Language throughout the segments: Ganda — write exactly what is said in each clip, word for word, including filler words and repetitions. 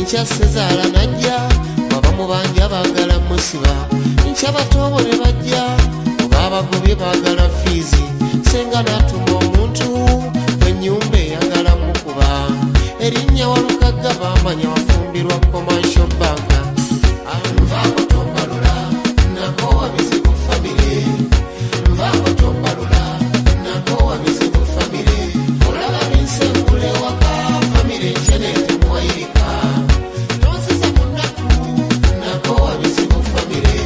Ncha Sezala najja abamu banja bagala musiba ncha batobole bajja babagobye bagala fizi senga natuma omuntu wenyumba eyagala mukuba erinnya Walukaga bamanya wafumbirwa commercial bank Nvako tombalula nako wabizibu family Nvako tombalula nako wabizibu family olaba binsengule waka family chenete mwayirika tonziza munaku nako wabizibu family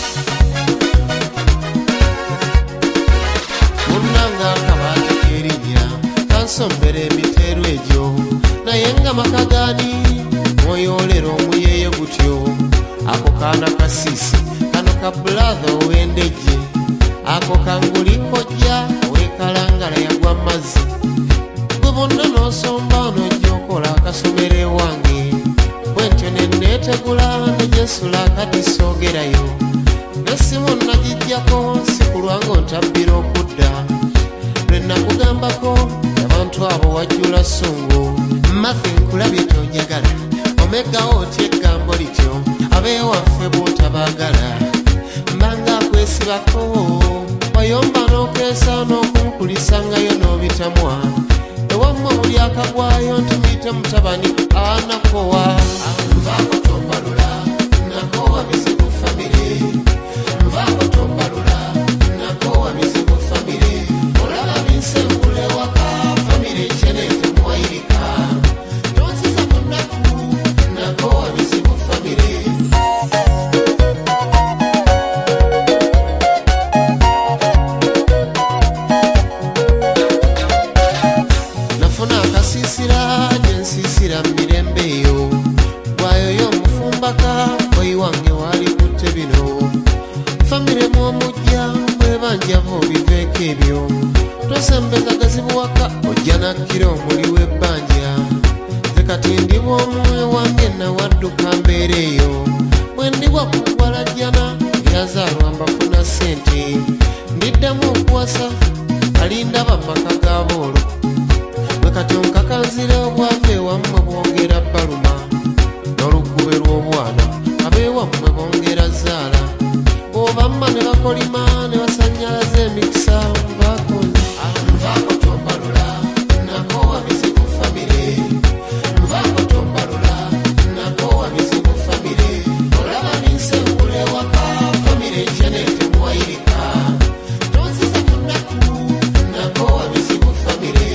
Munanga kabati kerinya kansombere emiteru egyo nayenga makagani moyolero omuyeye gutyo ako kana kasisi kano ka brother owendeje ako kanguli kojja owekalangala yagwa mazzi gwe bonna n'osomba n'ojjokola akasomere wange bwentyo nenneetegula nejensula akatisoogerayo nesimu nagijjako sikulwango ntabbira okudda lwe nakugambako abantu abo wajjula ssungu Mafi nkulabye tojagala omegawo otya eggambo lityo abewaffe b'otabagala mbanga kwesibako wayomba n'okeesa n'okunkulisangayo n'obitamwa ewammwe buli akagwayo ntumuyite mutabani anakowa Nvako tombalula nako wabizibu family Nvako tombalula nako wabizibu family olaba binsengule waka family chenete mwayirika tonziza munaku nako wabizibu family nafuna akasisira jensisira mirembe eyo gwayoyo mufumbaka boyi wange wali kutte bino famire mwomujja mwebanjavo biveeko ebyo tosembeka gazibu waka ojja nakkira omuli w'ebbanja nze kati ndi bw'omwoyo wange nawadduka mbeera eyo bwe ndibwa kukwalajjana yazaalwa mbafuna ssente ndiddamu okuwasa alindaba maka g'aboolo bwe kati onkakanzira obwavu ewammwe bwongera baluma n'olugube lw'obwana abeewammwe bongera zaala bw'obamma ne bakolima ne basanyalaza emikisa bakoze Nvako tombalula nako wabizibu family Nvako tombalula nako wabizibu family olaba binsengule waka family chenete mwayirika tonziza munaku nako wabizibu family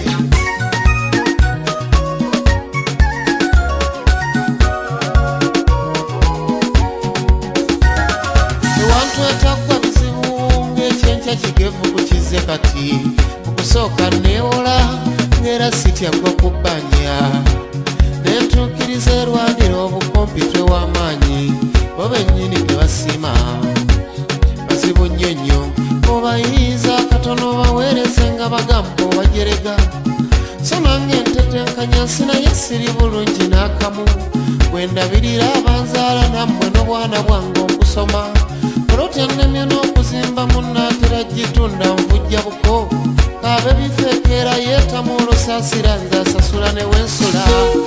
ewantu etakwa bizibu ng'ekyenkya kigevu kukize kati okusooka neewola ng'era sitya gwa kubbanja nentuukiriza erwanira obukompitwe w'amaanyi bo bennyini ne basiima bazibu nnyo nnyo obayiiza akatono baweereze nga bagamba obajerega so nange ntetenkanya sinaye siri bulungi n'akamu bwe ndabirira abanzaala nammwe n'obwana bwange okusoma olotya nnemye n'okuzimba munnaatera gitunda nvujja buko kaabe bifeekeera yeetamu olusaasira nze asasula ne wensula